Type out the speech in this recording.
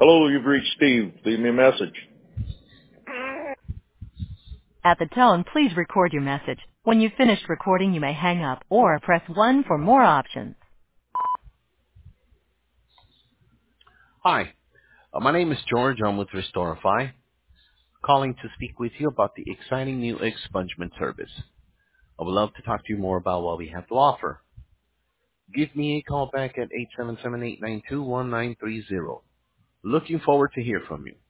Hello, you've reached Steve. Leave me a message. At the tone, please record your message. When you've finished recording, you may hang up or press 1 for more options. Hi, my name is George. I'm with Restorify, calling to speak with you about the exciting new expungement service. I would love to talk to you more about what we have to offer. Give me a call back at 877-892-1930. Looking forward to hear from you.